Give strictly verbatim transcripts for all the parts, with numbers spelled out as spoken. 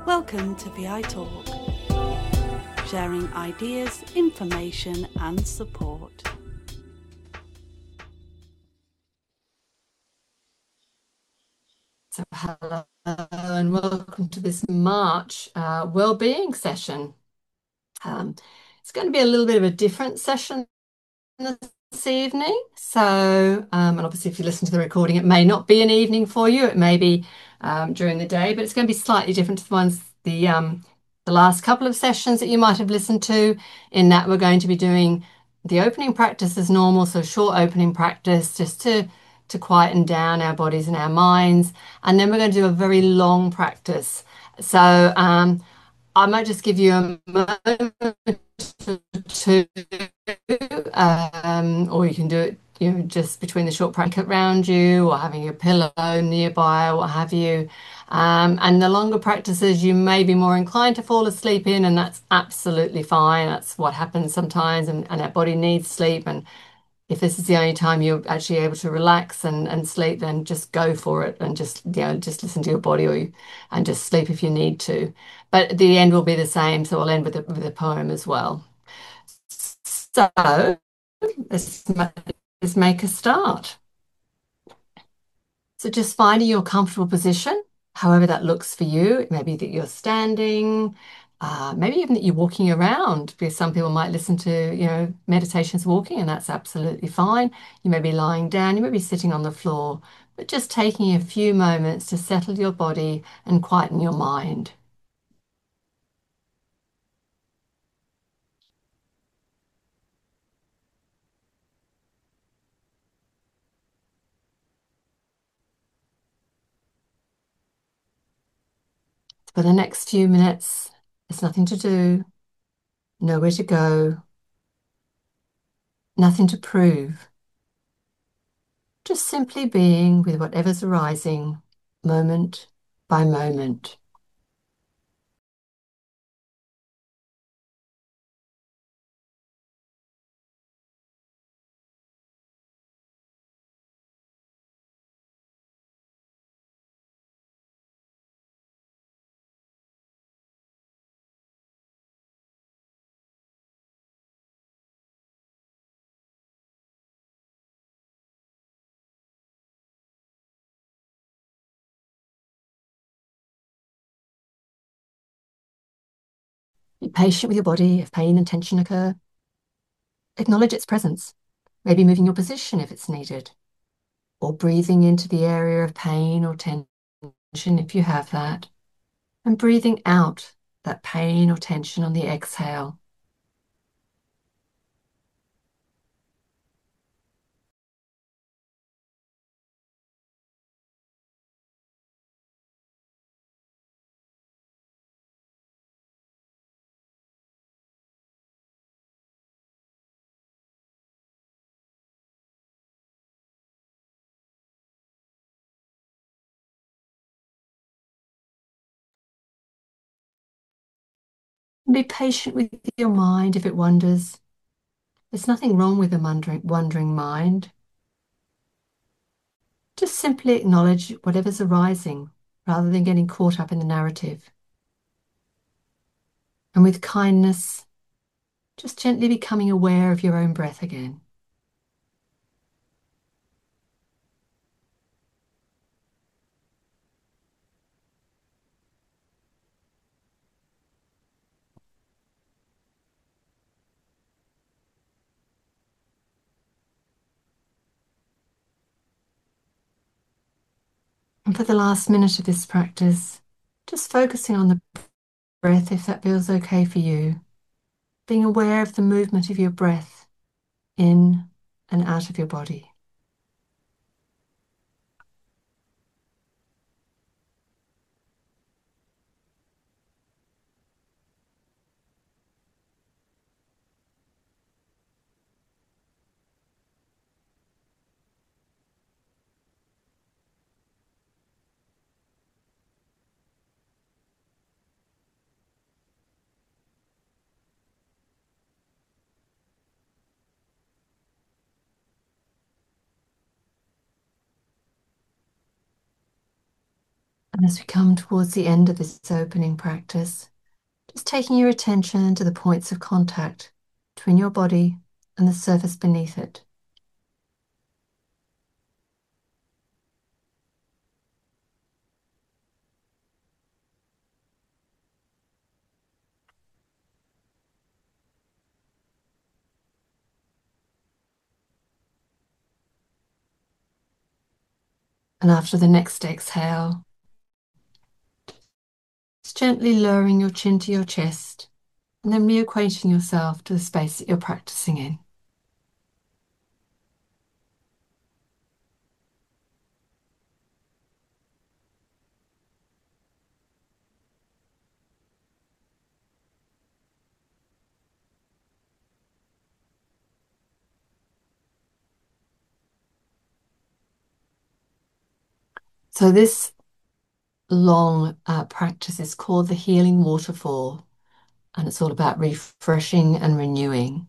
Welcome to V I Talk, sharing ideas, information and support. So hello and welcome to this March uh, Wellbeing session. Um, it's going to be a little bit of a different session this evening. So, um, and obviously if you listen to the recording, it may not be an evening for you. It may be um, during the day, but it's going to be slightly different to the ones, the, um, the last couple of sessions that you might have listened to, in that we're going to be doing the opening practice as normal, so short opening practice just to, to quieten down our bodies and our minds. And then we're going to do a very long practice. So um, I might just give you a moment to um, or you can do it, you know, just between the short practice around you, or having a pillow nearby, or what have you. Um, and the longer practices, you may be more inclined to fall asleep in, and that's absolutely fine. That's what happens sometimes, and, and our body needs sleep. And if this is the only time you're actually able to relax and, and sleep, then just go for it and just, you know, just listen to your body, or you, and just sleep if you need to. But the end will be the same, so I'll end with a, with a poem as well. So let's, let's make a start. So just finding your comfortable position, however that looks for you. It may be that you're standing, uh, maybe even that you're walking around, because some people might listen to, you know, meditations walking, and that's absolutely fine. You may be lying down, you may be sitting on the floor, but just taking a few moments to settle your body and quieten your mind. For the next few minutes, there's nothing to do, nowhere to go, nothing to prove. Just simply being with whatever's arising moment by moment. Be patient with your body if pain and tension occur. Acknowledge its presence, maybe moving your position if it's needed, or breathing into the area of pain or tension if you have that, and breathing out that pain or tension on the exhale. And be patient with your mind if it wanders. There's nothing wrong with a wandering, wandering mind. Just simply acknowledge whatever's arising rather than getting caught up in the narrative. And with kindness, just gently becoming aware of your own breath again. And for the last minute of this practice, just focusing on the breath if that feels okay for you. Being aware of the movement of your breath in and out of your body. And as we come towards the end of this opening practice, just taking your attention to the points of contact between your body and the surface beneath it. And after the next exhale, just gently lowering your chin to your chest and then reacquainting yourself to the space that you're practicing in. So this long uh, practice is called the Healing Waterfall, and it's all about refreshing and renewing.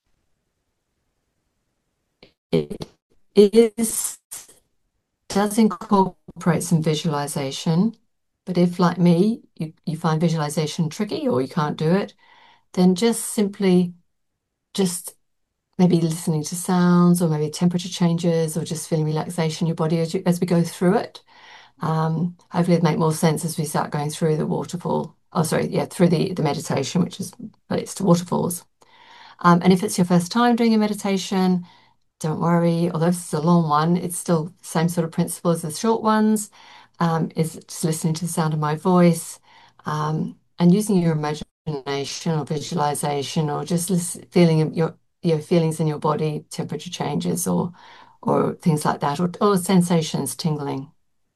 It is does incorporate some visualization, but if, like me, you, you find visualization tricky or you can't do it, then just simply just maybe listening to sounds or maybe temperature changes or just feeling relaxation in your body as, you, as we go through it. Um, hopefully it'll make more sense as we start going through the waterfall. Oh, sorry, yeah, through the, the meditation, which is relates to waterfalls. Um, and if it's your first time doing a meditation, don't worry, although this is a long one, it's still the same sort of principle as the short ones. Um, is just listening to the sound of my voice um, and using your imagination or visualization or just listen, feeling your your feelings in your body, temperature changes or or things like that, or, or sensations tingling.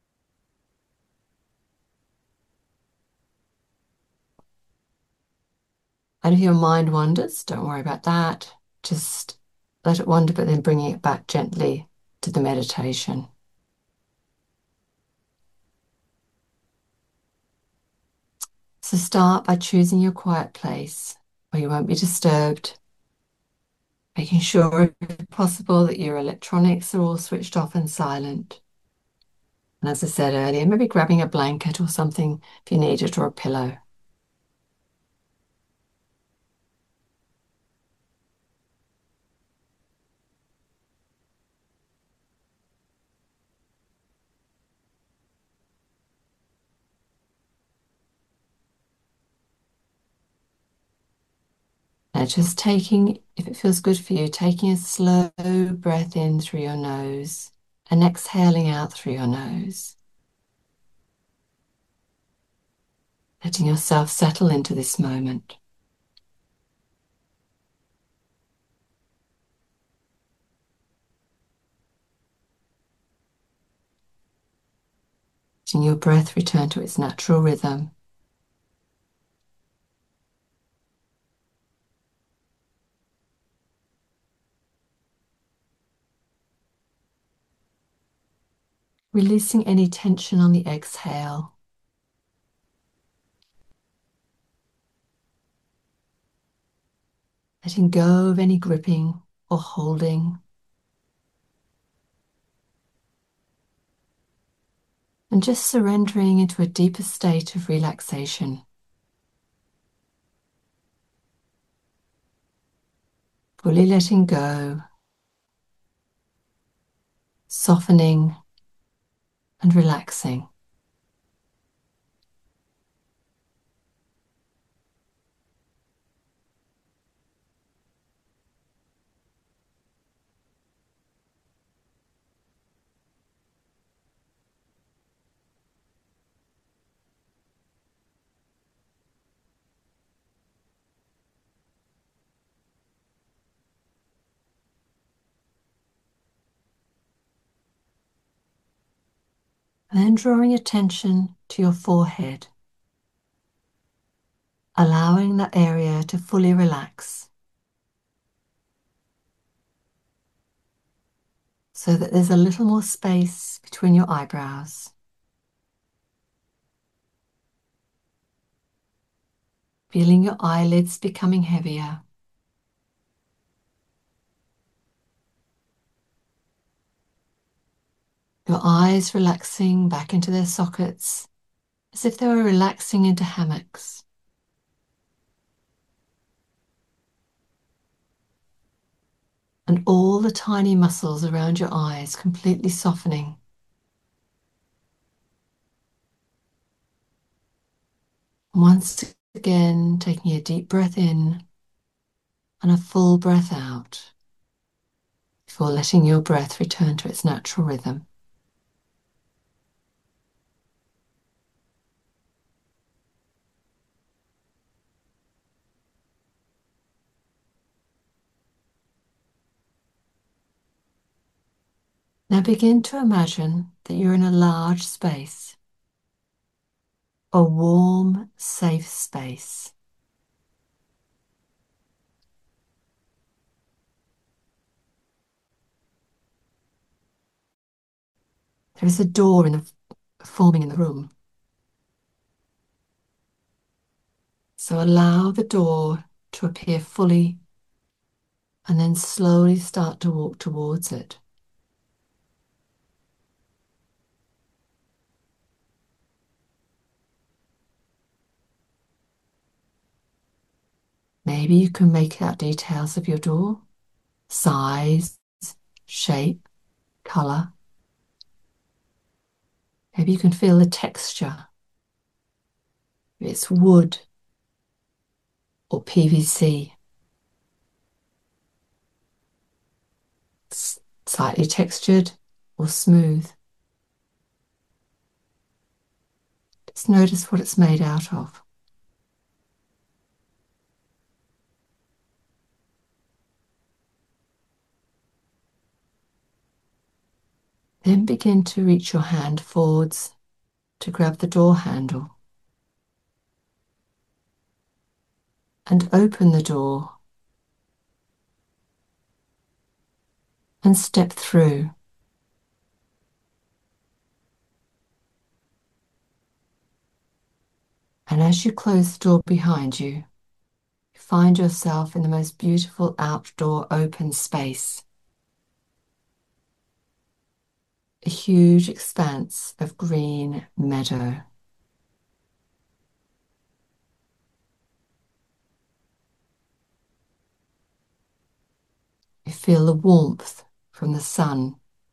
And if your mind wanders, don't worry about that. Just let it wander, but then bringing it back gently to the meditation. So start by choosing your quiet place where you won't be disturbed, making sure if possible that your electronics are all switched off and silent. And as I said earlier, maybe grabbing a blanket or something if you need it or a pillow. Now just taking, if it feels good for you, taking a slow breath in through your nose and exhaling out through your nose. Letting yourself settle into this moment. Letting your breath return to its natural rhythm. Releasing any tension on the exhale. Letting go of any gripping or holding. And just surrendering into a deeper state of relaxation. Fully letting go, softening and relaxing. And then drawing attention to your forehead, allowing that area to fully relax so that there's a little more space between your eyebrows. Feeling your eyelids becoming heavier. Your eyes relaxing back into their sockets as if they were relaxing into hammocks. And all the tiny muscles around your eyes completely softening. Once again, taking a deep breath in and a full breath out before letting your breath return to its natural rhythm. Now begin to imagine that you're in a large space, a warm, safe space. There is a door in the, forming in the room. So allow the door to appear fully and then slowly start to walk towards it. Maybe you can make out details of your door, size, shape, color. Maybe you can feel the texture. If it's wood or P V C. It's slightly textured or smooth. Just notice what it's made out of. Then begin to reach your hand forwards to grab the door handle and open the door and step through. And as you close the door behind you, you find yourself in the most beautiful outdoor open space. A huge expanse of green meadow. You feel the warmth from the sun.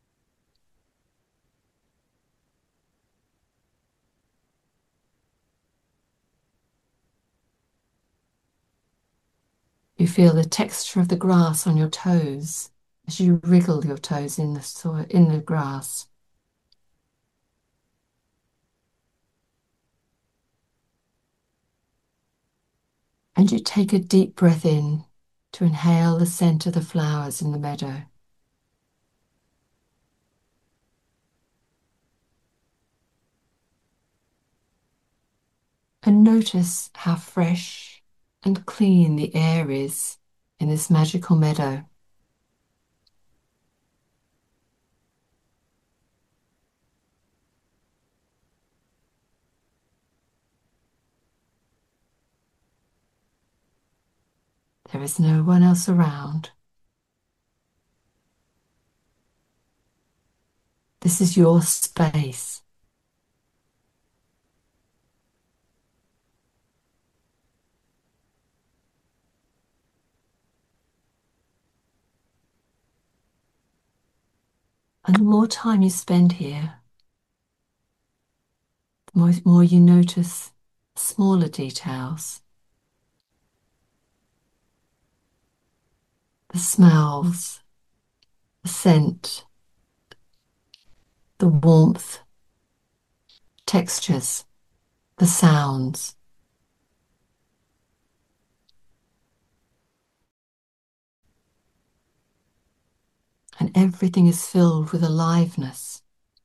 You feel the texture of the grass on your toes as you wriggle your toes in the soil, in the grass. And you take a deep breath in to inhale the scent of the flowers in the meadow. And notice how fresh and clean the air is in this magical meadow. There is no one else around. This is your space. And the more time you spend here, the more, more you notice smaller details. The smells, the scent, the warmth, textures, the sounds. And everything is filled with aliveness.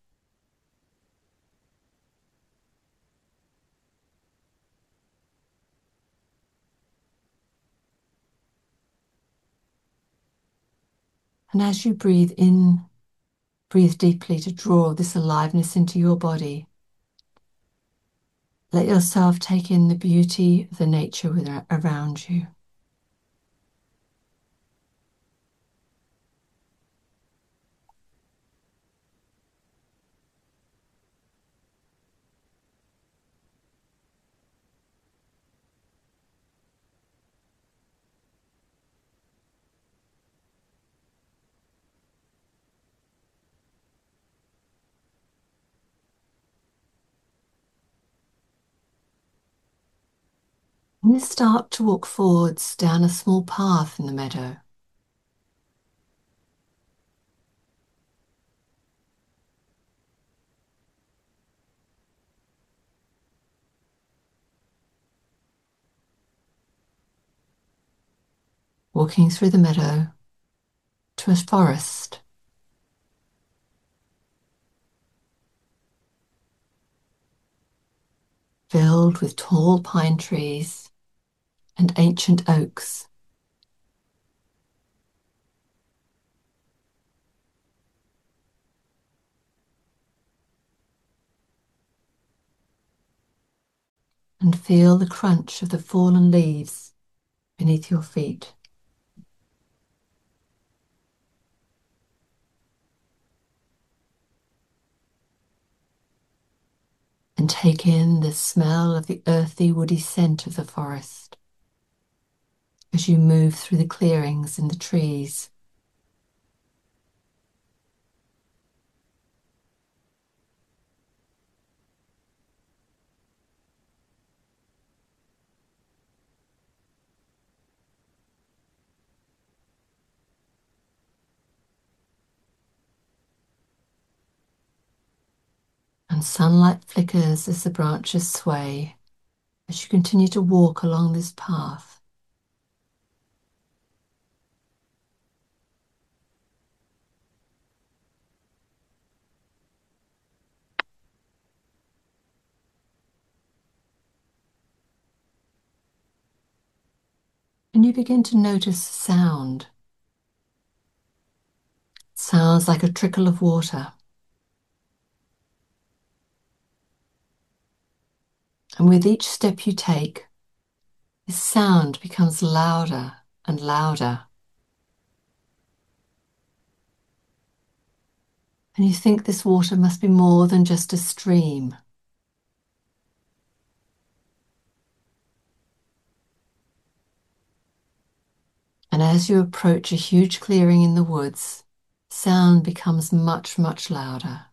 And as you breathe in, breathe deeply to draw this aliveness into your body. Let yourself take in the beauty of the nature around you. And you start to walk forwards down a small path in the meadow. Walking through the meadow to a forest. Filled with tall pine trees and ancient oaks. And feel the crunch of the fallen leaves beneath your feet. And take in the smell of the earthy, woody scent of the forest as you move through the clearings in the trees. And sunlight flickers as the branches sway as you continue to walk along this path. And you begin to notice sound. It sounds like a trickle of water. And with each step you take, this sound becomes louder and louder. And you think this water must be more than just a stream. And as you approach a huge clearing in the woods, sound becomes much, much louder.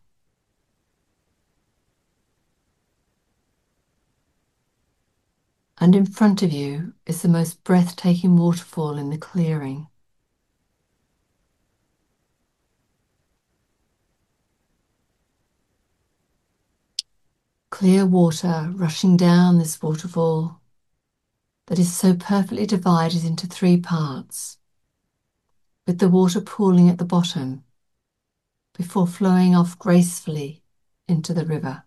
And in front of you is the most breathtaking waterfall in the clearing. Clear water rushing down this waterfall that is so perfectly divided into three parts, with the water pooling at the bottom before flowing off gracefully into the river.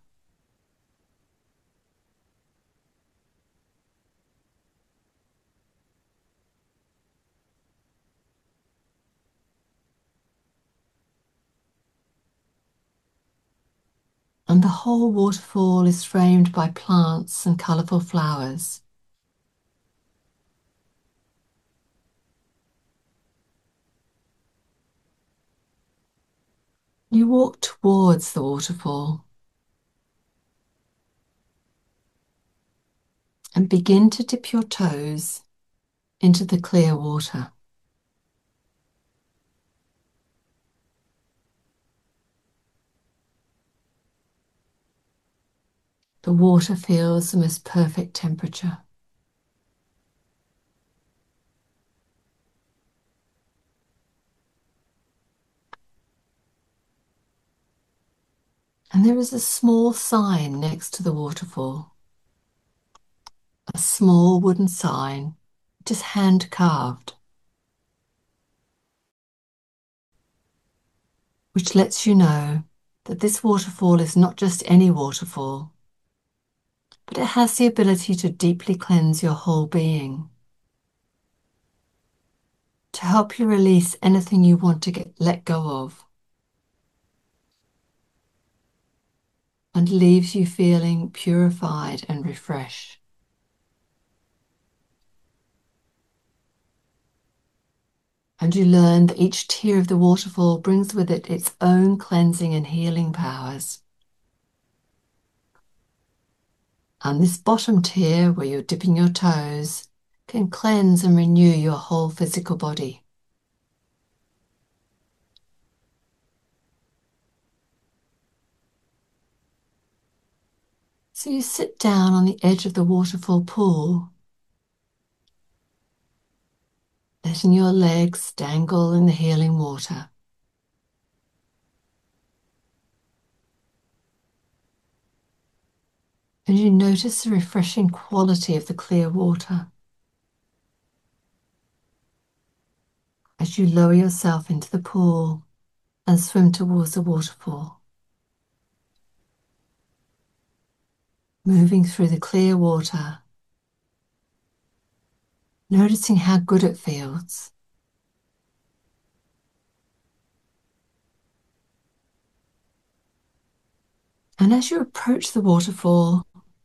And the whole waterfall is framed by plants and colourful flowers. You walk towards the waterfall and begin to dip your toes into the clear water. The water feels the most perfect temperature. And there is a small sign next to the waterfall. A small wooden sign, just hand carved, which lets you know that this waterfall is not just any waterfall, but it has the ability to deeply cleanse your whole being, to help you release anything you want to get let go of, and leaves you feeling purified and refreshed. And you learn that each tier of the waterfall brings with it its own cleansing and healing powers. And this bottom tier, where you're dipping your toes, can cleanse and renew your whole physical body. So you sit down on the edge of the waterfall pool letting your legs dangle in the healing water. And you notice the refreshing quality of the clear water as you lower yourself into the pool and swim towards the waterfall. Moving through the clear water, noticing how good it feels. And as you approach the waterfall,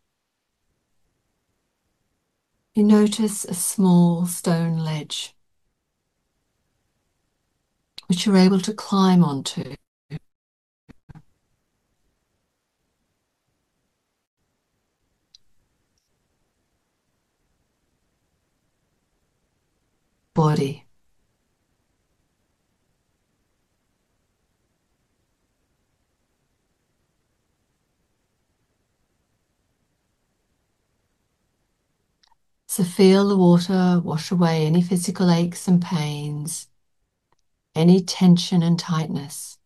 you notice a small stone ledge which you're able to climb onto. Body. So feel the water wash away any physical aches and pains, any tension and tightness.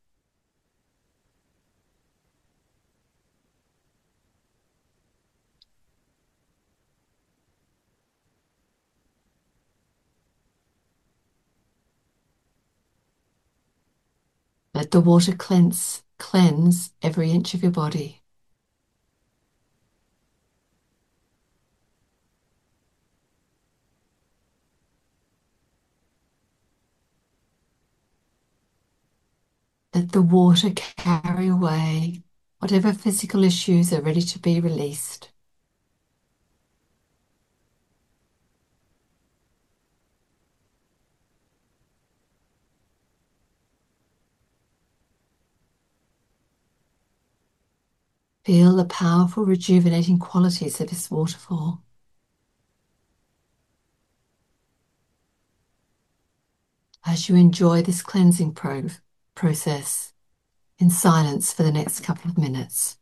Let the water cleanse, cleanse every inch of your body. Let the water carry away whatever physical issues are ready to be released. Feel the powerful rejuvenating qualities of this waterfall. As you enjoy this cleansing pro process in silence for the next couple of minutes.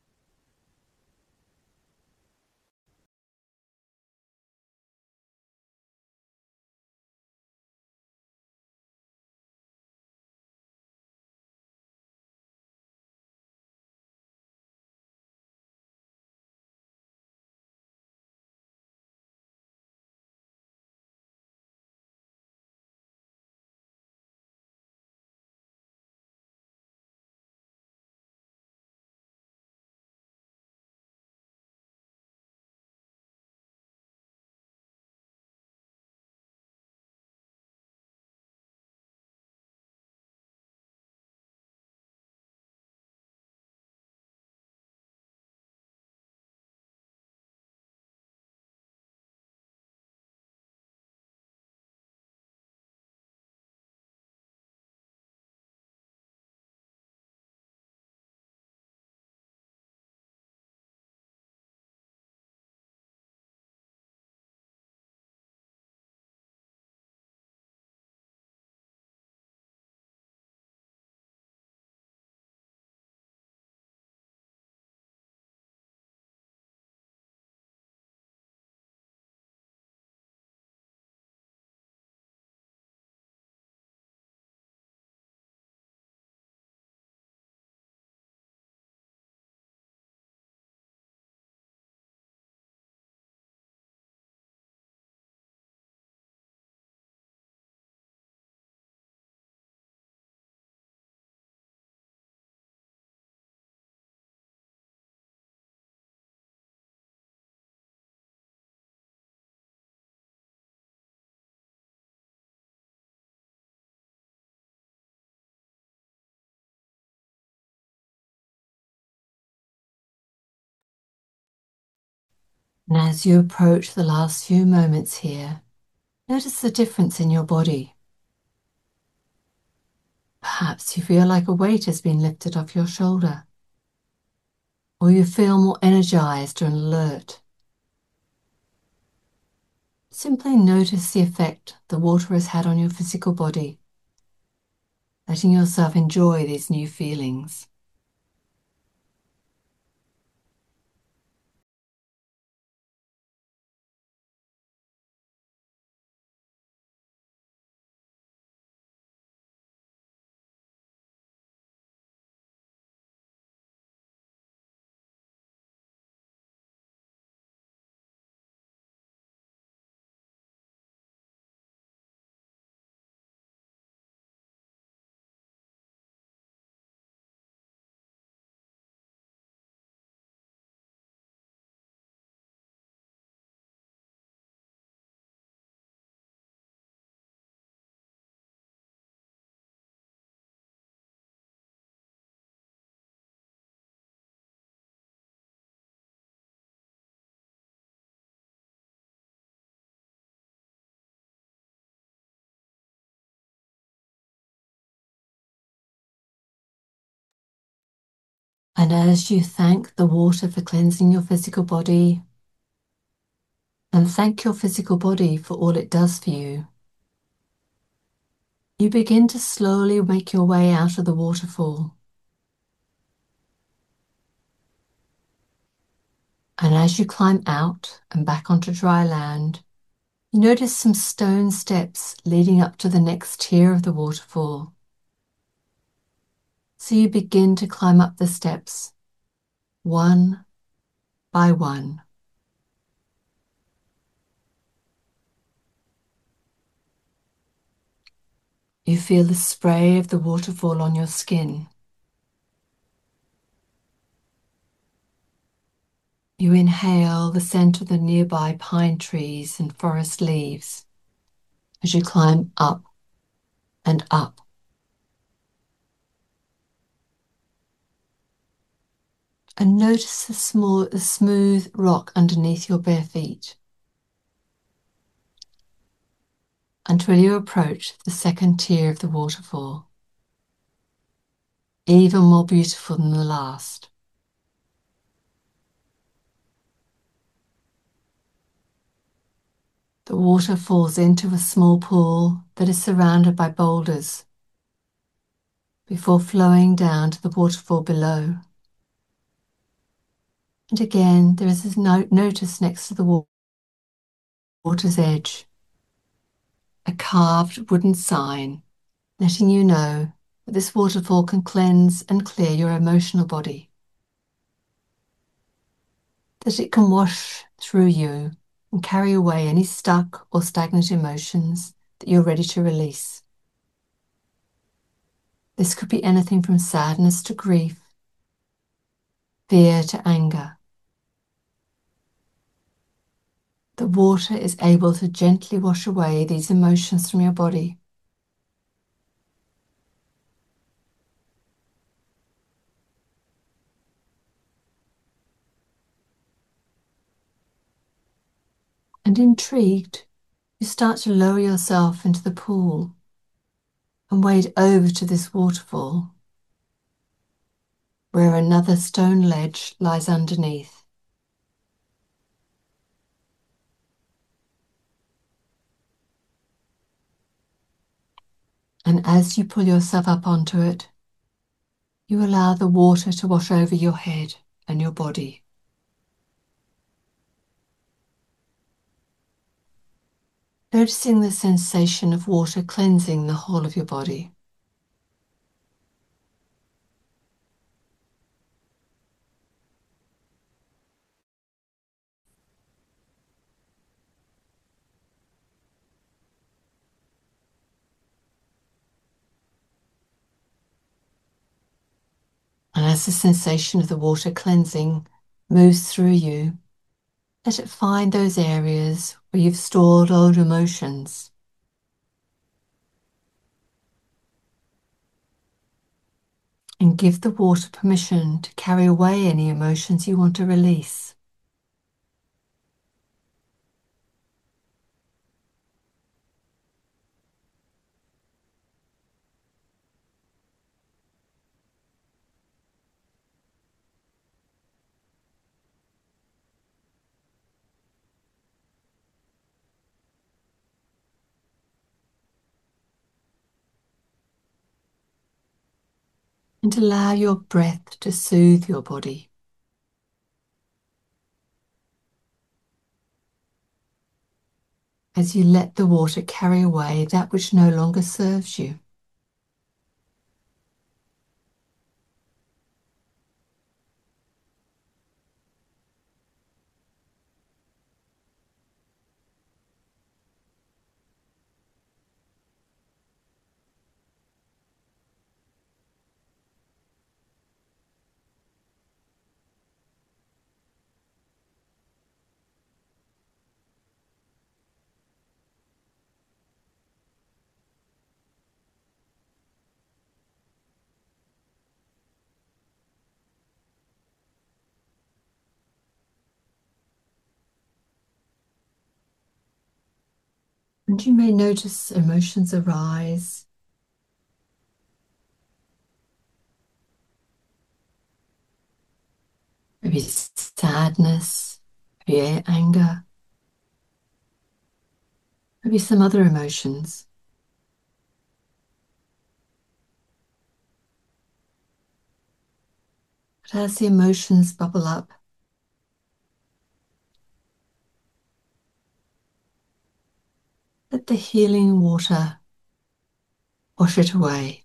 And as you approach the last few moments here, notice the difference in your body. Perhaps you feel like a weight has been lifted off your shoulder, or you feel more energized and alert. Simply notice the effect the water has had on your physical body, letting yourself enjoy these new feelings. And as you thank the water for cleansing your physical body, and thank your physical body for all it does for you, you begin to slowly make your way out of the waterfall. And as you climb out and back onto dry land, you notice some stone steps leading up to the next tier of the waterfall. So you begin to climb up the steps, one by one. You feel the spray of the waterfall on your skin. You inhale the scent of the nearby pine trees and forest leaves as you climb up and up. And notice the small, the smooth rock underneath your bare feet until you approach the second tier of the waterfall, even more beautiful than the last. The water falls into a small pool that is surrounded by boulders before flowing down to the waterfall below. And again, there is this note notice next to the water's edge, a carved wooden sign letting you know that this waterfall can cleanse and clear your emotional body, that it can wash through you and carry away any stuck or stagnant emotions that you're ready to release. This could be anything from sadness to grief, fear to anger. The water is able to gently wash away these emotions from your body. And intrigued, you start to lower yourself into the pool and wade over to this waterfall, where another stone ledge lies underneath. And as you pull yourself up onto it, you allow the water to wash over your head and your body. Noticing the sensation of water cleansing the whole of your body. And as the sensation of the water cleansing moves through you, let it find those areas where you've stored old emotions. And give the water permission to carry away any emotions you want to release. And allow your breath to soothe your body. As you let the water carry away that which no longer serves you. And you may notice emotions arise. maybe sadness, maybe anger, maybe some other emotions. But as the emotions bubble up, let the healing water wash it away.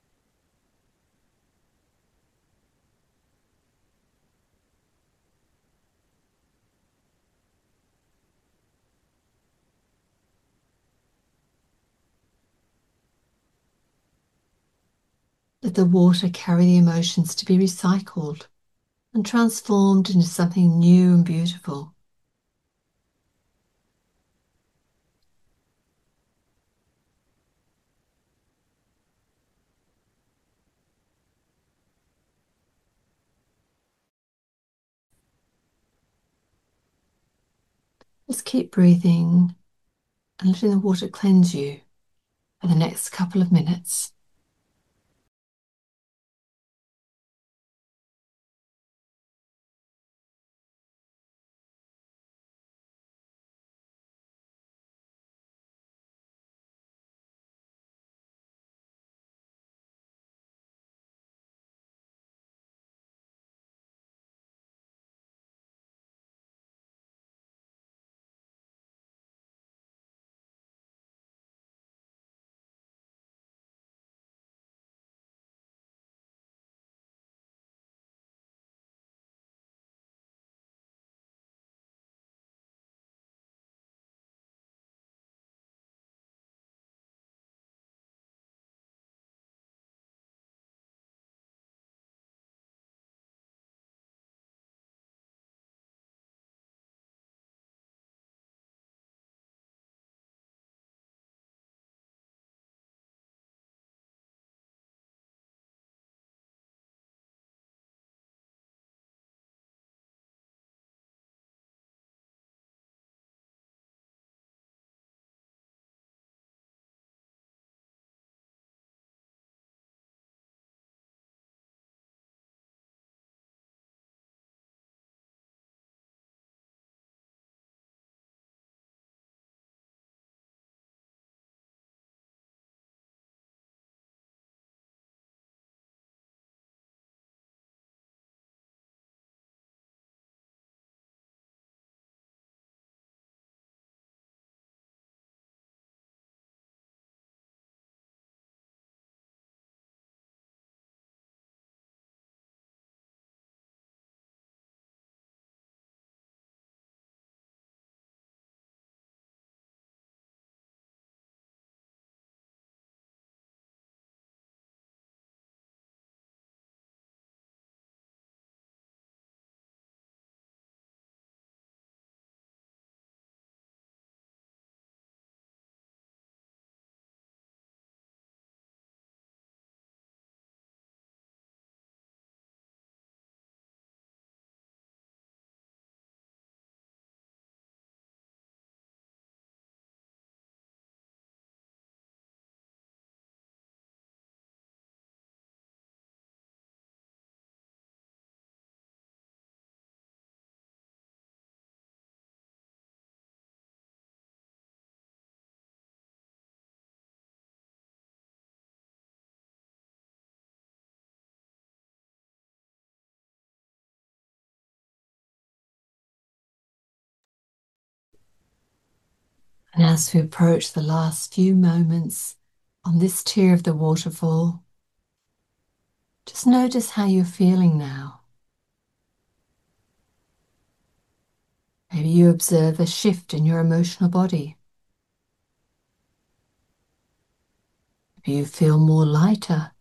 Let the water carry the emotions to be recycled and transformed into something new and beautiful. Just keep breathing and letting the water cleanse you for the next couple of minutes. And as we approach the last few moments on this tier of the waterfall, just notice how you're feeling now. Maybe you observe a shift in your emotional body. Maybe you feel more lighter,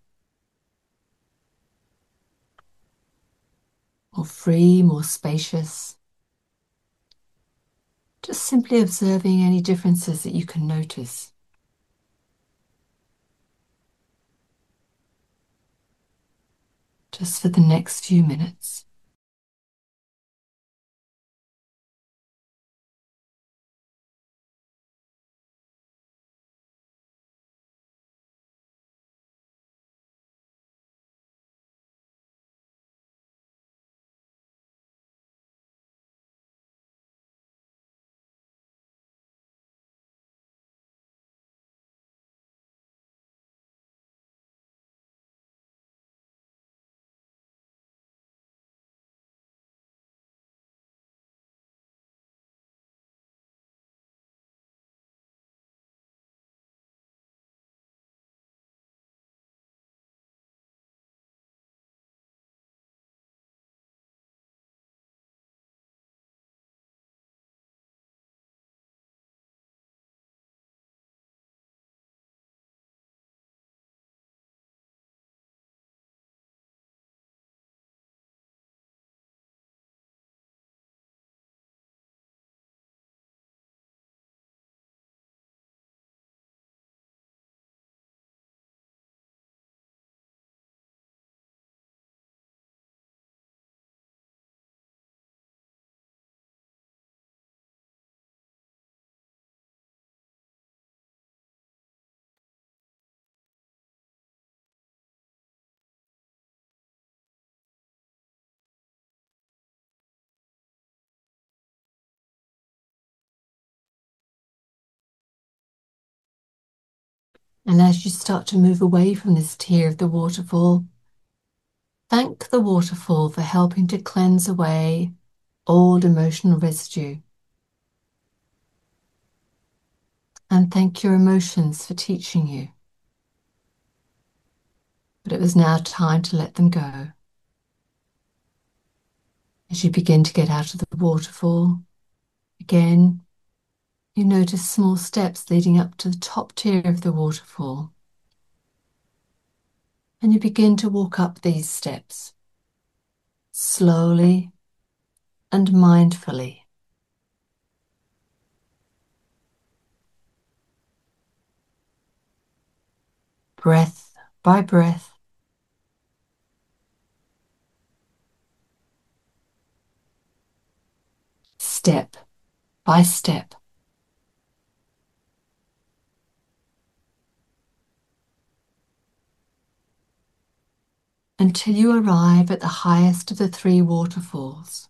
more free, more spacious. Just simply observing any differences that you can notice. Just for the next few minutes. And as you start to move away from this tier of the waterfall, thank the waterfall for helping to cleanse away old emotional residue. And thank your emotions for teaching you. But it was now time to let them go. As you begin to get out of the waterfall, again, you notice small steps leading up to the top tier of the waterfall. And you begin to walk up these steps, slowly and mindfully. Breath by breath. Step by step. Until you arrive at the highest of the three waterfalls.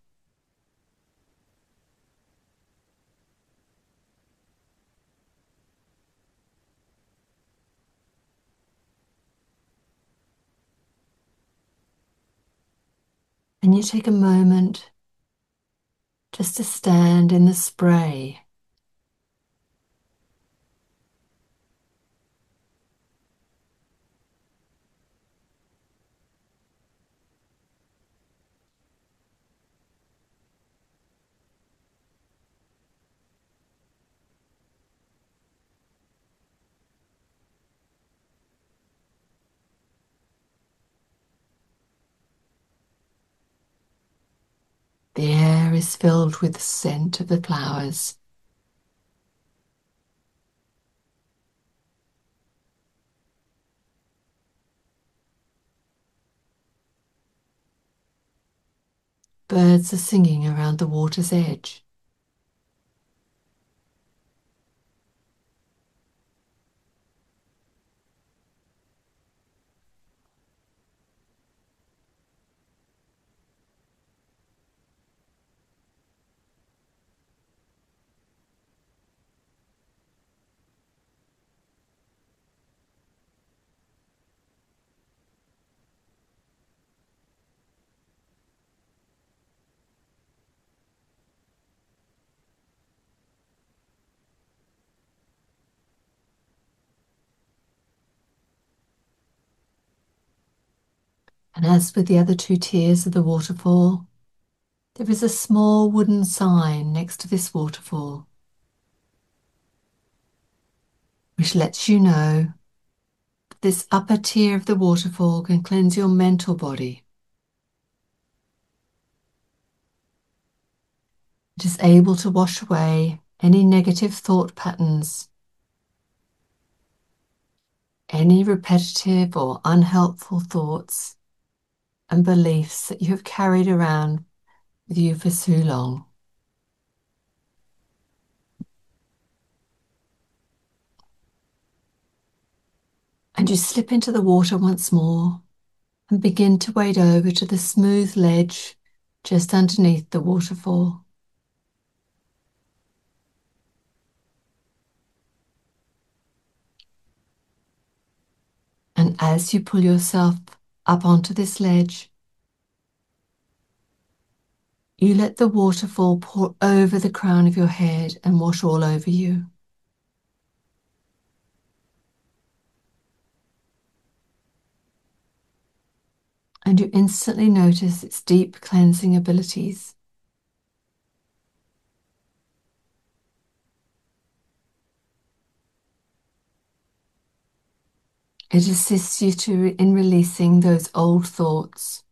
And you take a moment just to stand in the spray. The air is filled with the scent of the flowers. Birds are singing around the water's edge. And as with the other two tiers of the waterfall, there is a small wooden sign next to this waterfall, which lets you know that this upper tier of the waterfall can cleanse your mental body. It is able to wash away any negative thought patterns, any repetitive or unhelpful thoughts and beliefs that you have carried around with you for so long. And you slip into the water once more and begin to wade over to the smooth ledge just underneath the waterfall. And as you pull yourself up onto this ledge, you let the waterfall pour over the crown of your head and wash all over you. And you instantly notice its deep cleansing abilities. It assists you to, in releasing those old thoughts,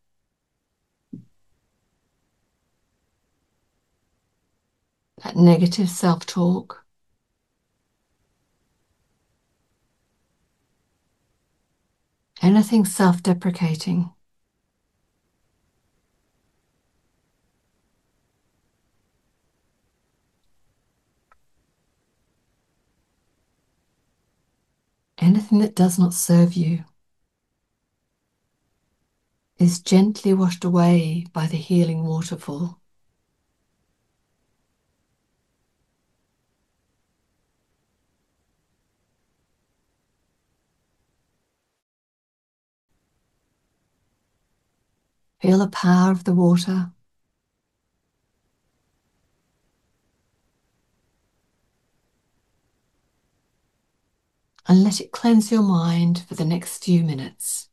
that negative self-talk, anything self-deprecating. Anything that does not serve you is gently washed away by the healing waterfall. Feel the power of the water. And let it cleanse your mind for the next few minutes.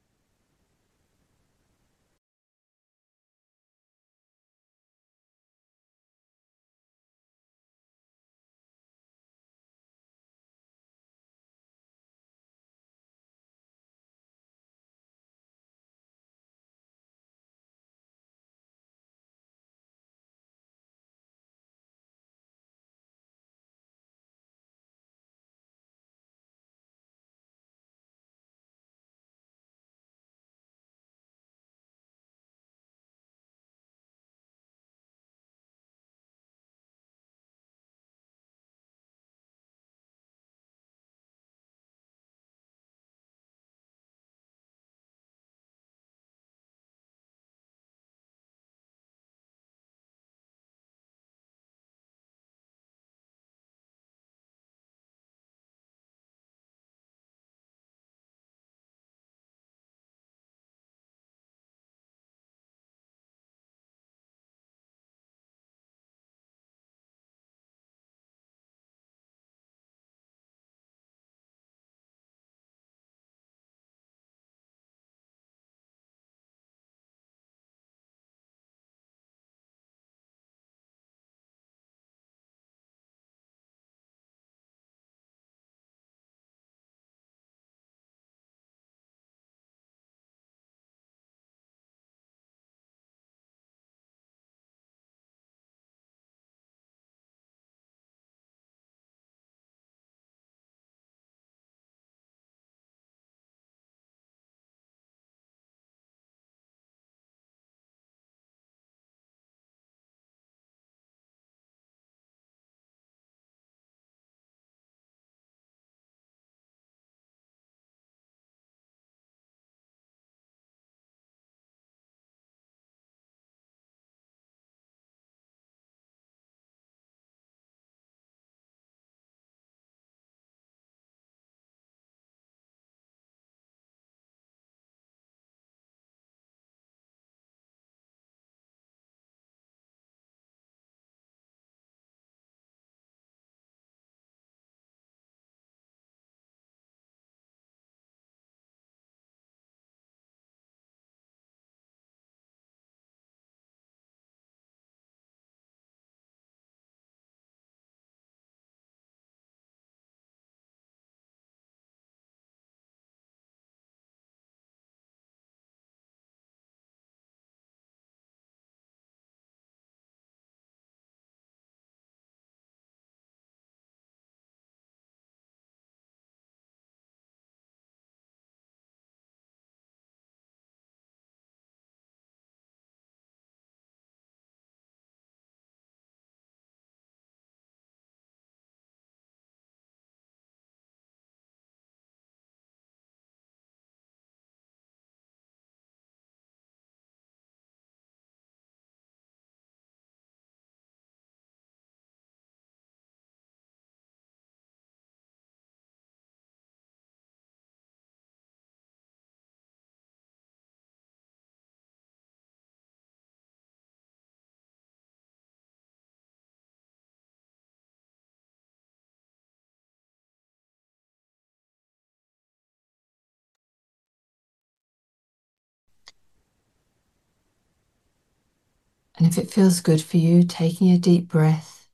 And if it feels good for you, taking a deep breath,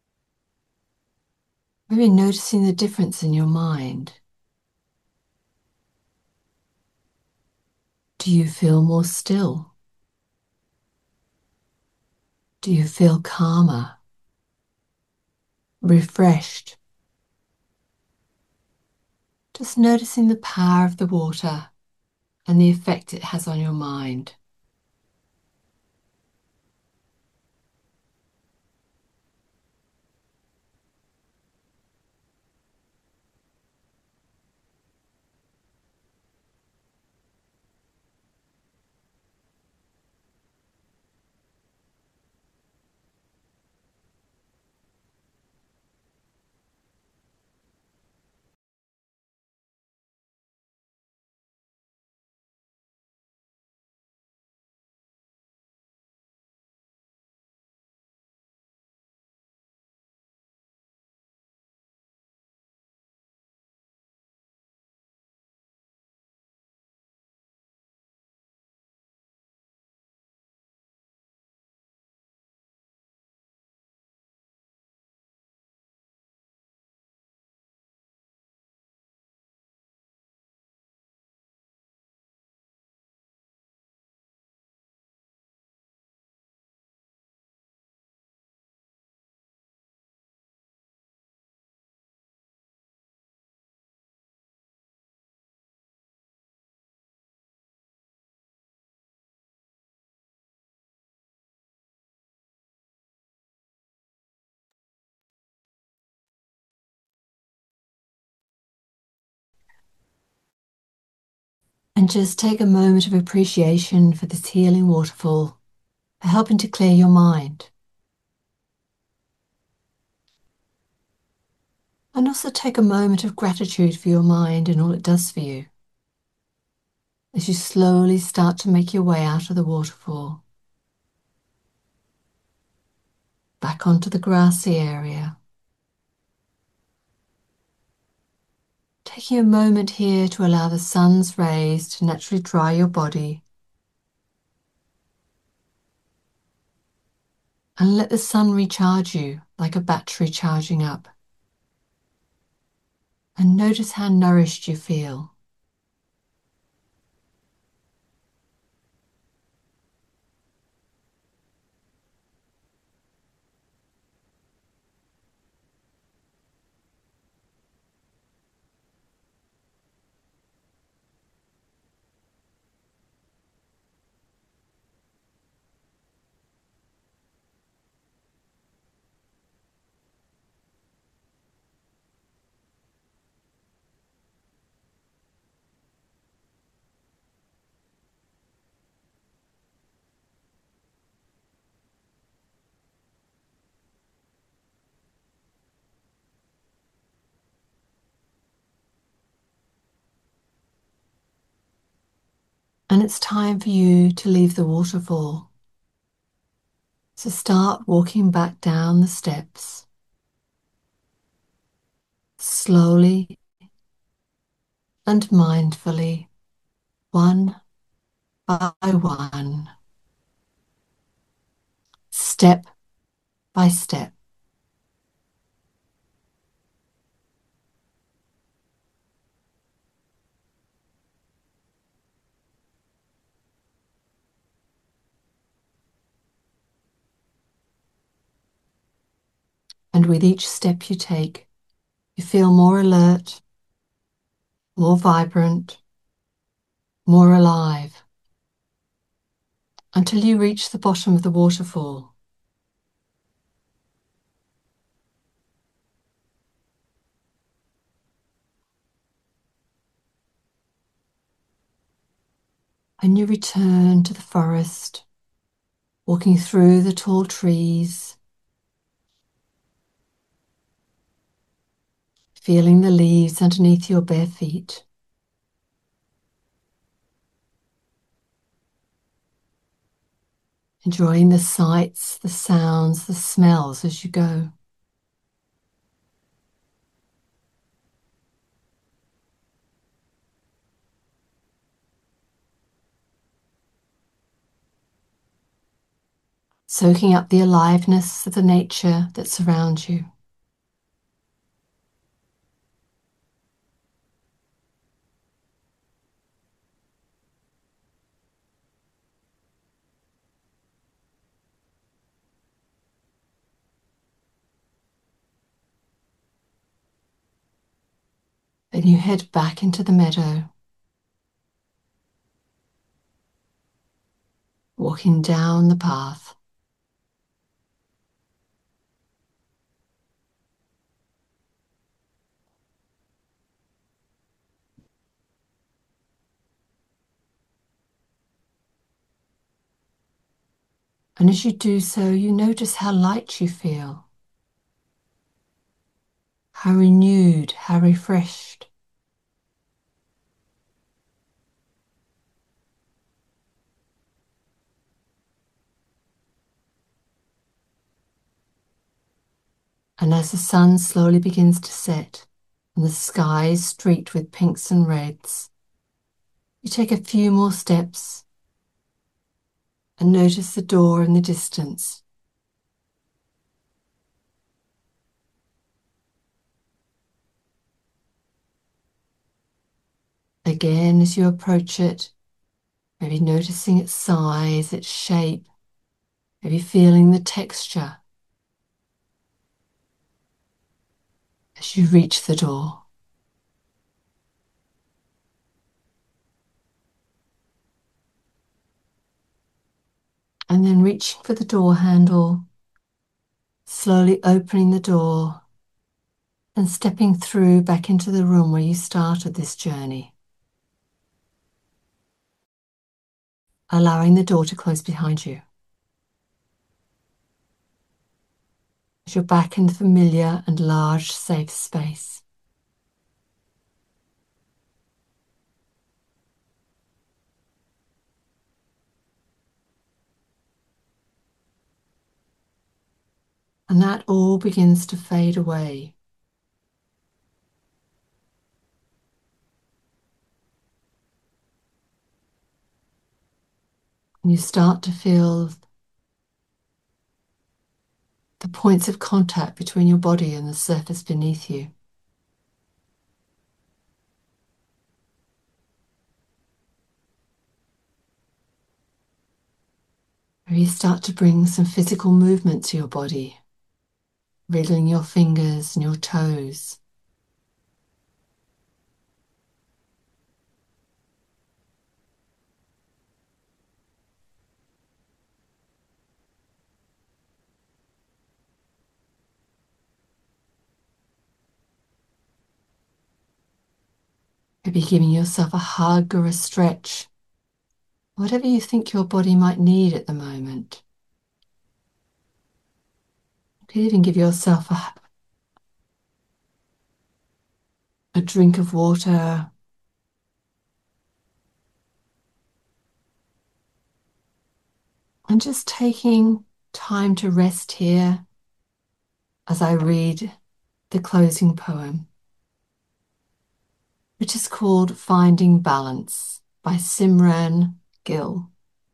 maybe noticing the difference in your mind. Do you feel more still? Do you feel calmer, refreshed? Just noticing the power of the water and the effect it has on your mind. And just take a moment of appreciation for this healing waterfall, for helping to clear your mind. And also take a moment of gratitude for your mind and all it does for you, as you slowly start to make your way out of the waterfall, back onto the grassy area. Taking a moment here to allow the sun's rays to naturally dry your body, and let the sun recharge you like a battery charging up. And notice how nourished you feel. And it's time for you to leave the waterfall. So start walking back down the steps, slowly and mindfully, one by one, step by step. And with each step you take, you feel more alert, more vibrant, more alive, until you reach the bottom of the waterfall. And you return to the forest, walking through the tall trees, feeling the leaves underneath your bare feet. Enjoying the sights, the sounds, the smells as you go. Soaking up the aliveness of the nature that surrounds you. Then you head back into the meadow, walking down the path. And as you do so, you notice how light you feel, how renewed, how refreshed. And as the sun slowly begins to set and the sky is streaked with pinks and reds, you take a few more steps and notice the door in the distance. Again, as you approach it, maybe noticing its size, its shape, maybe feeling the texture as you reach the door. And then reaching for the door handle, slowly opening the door and stepping through back into the room where you started this journey. allowing the door to close behind you. As you're back in the familiar and large, safe space. And that all begins to fade away. And you start to feel the points of contact between your body and the surface beneath you. Maybe you start to bring some physical movement to your body, wriggling your fingers and your toes. Maybe giving yourself a hug or a stretch, whatever you think your body might need at the moment. You could even give yourself a, a drink of water, and just taking time to rest here as I read the closing poem, which is called Finding Balance by Simran Gill.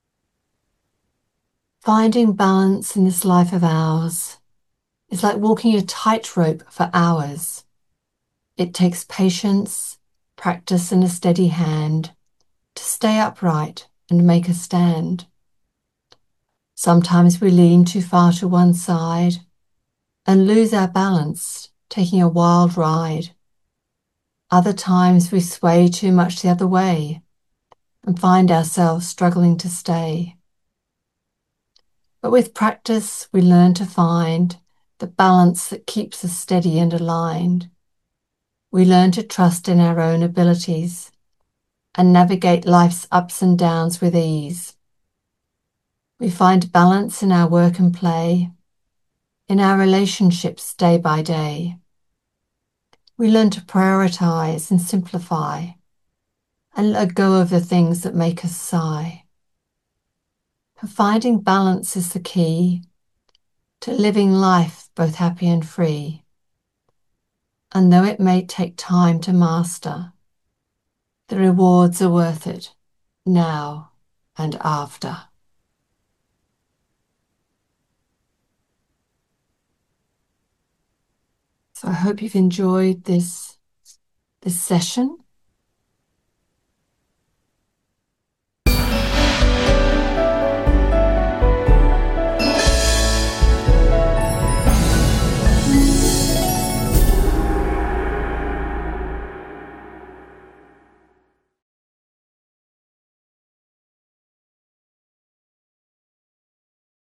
Finding balance in this life of ours is like walking a tightrope for hours. It takes patience, practice, and a steady hand to stay upright and make a stand. Sometimes we lean too far to one side and lose our balance, taking a wild ride. Other times we sway too much the other way and find ourselves struggling to stay. But with practice, we learn to find the balance that keeps us steady and aligned. We learn to trust in our own abilities and navigate life's ups and downs with ease. We find balance in our work and play, in our relationships day by day. We learn to prioritize and simplify and let go of the things that make us sigh. For finding balance is the key to living life both happy and free. And though it may take time to master, the rewards are worth it now and after. So I hope you've enjoyed this, this session.